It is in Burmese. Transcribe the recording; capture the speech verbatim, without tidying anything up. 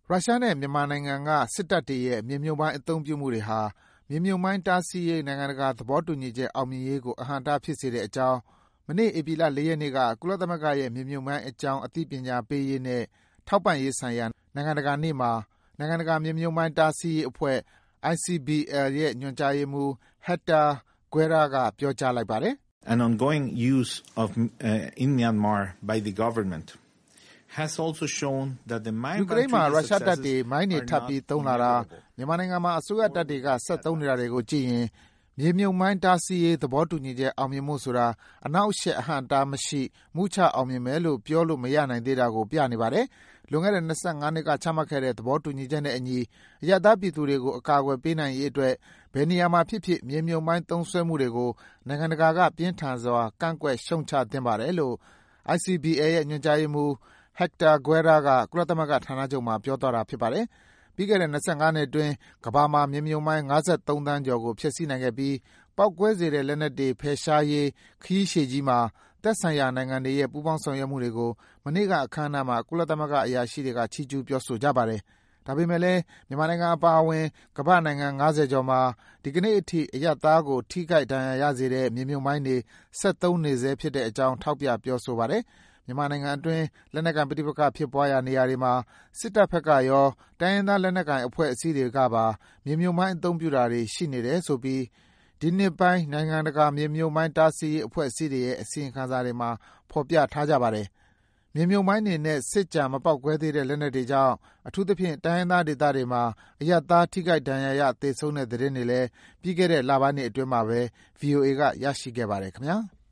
ရုရှားနဲ့မြန်မာနိုင်ငံကစစ်တပ်တွေရဲ့မြေမြုပ်မိုင်းအသုံးပြုမှုတွေဟာမြေမြုပ်မိုင်းတားဆီးရေးနိုင်ငံတကာသဘောတူညီချက်အောင်မြင်ရေးကိုအဟန့်အတားဖြစ်စေတဲ့အကြောင်းမနေ့ဧပြီလ၄ရက်နေ့ကကုလသမဂ္ဂရဲ့မြေမြုပ်မိုင်းအကြောင်းအသိပညာပေးရေးနဲ့ထောက်ပံ့ရေးဆိုင်ရာနိုင်ငံတကာနေ့မှာနိုင်ငံတကာမြေမြုပ်မိုင်းတားဆီးရေးအဖွဲ့ I C B L ရဲ့ညွှန်ကြားရေးမှူး Hector Guerra ကပြောကြားလိုက်ပါတယ်။ An ongoing use of uh, in Myanmar by the government has also shown that the mine ယူကရိန်းမှာရုရှားတပ်တွေမိုင်းတွေထပ်ပြီးသုံးလာတာမြန်မာနိုင်ငံမှာအစိုးရတပ်တွေကဆက်သုံးနေတာတွေကိုကြည့်ရင်မြေမြုပ်မိုင်းတားဆီးရေးသဘောတူညီချက်အောင်မြင်မှုဆိုတာအနောက်အရှက်အဟန့်အတားမရှိမူချအောင်မြင်မယ်လို့ပြောလို့မရနိုင်သေးတာကိုပြနေပါတယ်။လွန်ခဲ့တဲ့၂၅နှစ်ကချမှတ်ခဲ့တဲ့သဘောတူညီချက်နဲ့အညီအရပ်သားပြည်သူတွေကိုအကာအကွယ်ပေးနိုင်ရေးအတွက်ဘယ်နေရာမှာဖြစ်ဖြစ်မြေမြုပ်မိုင်းသုံးစွဲမှုတွေကိုနိုင်ငံတကာကပြင်းထန်စွာကန့်ကွက်ရှုတ်ချသင့်ပါတယ်လို့ I C B L ရဲ့ညွှန်ကြားရေးမှူး Hector Guerra ကကုလသမဂ္ဂဌာနချုပ်မှာပြောသွားတာဖြစ်ပါတယ်။ပြီးခဲ့တဲ့၂၅နှစ်အတွင်းကမ္ဘာမှာမြေမြုပ်မိုင်း၅၃သန်းကျော်ကိုဖျက်ဆီးနိုင်ခဲ့ပြီးပေါက်ကွဲစေတဲ့လက်နက်တွေဖယ်ရှားရေးခရီးရှည်ကြီးမှာသက်ဆိုင်ရာနိုင်ငံတွေရဲ့ပူးပေါင်းဆောင်ရွက်မှုတွေကိုမနေ့ကအခမ်းအနားမှာကုလသမဂ္ဂအရာရှိတွေကချီးကျူးပြောဆိုကြပါတယ်။ဒါပေမဲ့လည်းမြန်မာနိုင်ငံအပါအဝင်ကမ္ဘာ့နိုင်ငံ၅၀ကျော်မှာဒီကနေ့အထိအရပ်သားကိုထိခိုက်ဒဏ်ရာရစေတဲ့မြေမြုပ်မိုင်းတွေဆက်သုံးနေဆဲဖြစ်တဲ့အကြောင်းထောက်ပြပြောဆိုပါတယ်။မြန်မာနိုင်ငံအတွင်းလက်နက်ကိုင်ပဋိပက္ခဖြစ်ပွားရာနေရာတွေမှာစစ်တပ်ဘက်ကရောတိုင်းရင်းသားလက်နက်ကိုင်အဖွဲ့အစည်းတွေကပါမြေမြုပ်မိုင်းအသုံးပြုတာတွေရှိနေတယ်ဆိုပြီးဒီနှစ်ပိုင်းနိုင်ငံတကာမြေမြုပ်မိုင်းတားဆီးရေးအဖွဲ့အစည်းတွေရဲ့အစီရင်ခံစာတွေမှာဖော်ပြထားကြပါတယ်။မြေမြုပ်မိုင်းတွေနဲ့စစ်ကြံမပေါက်ကွဲသေးတဲ့လက်နက်တွေကြောင့်အထူးသဖြင့်တိုင်းရင်းသားဒေသတွေမှာအရပ်သားထိခိုက်ဒဏ်ရာရသေဆုံးတဲ့သတင်းတွေလည်းပြီးခဲ့တဲ့လပိုင်းတွေအတွင်းမှာပဲ V O A ကရရှိခဲ့ပါတယ်ခင်ဗျာ။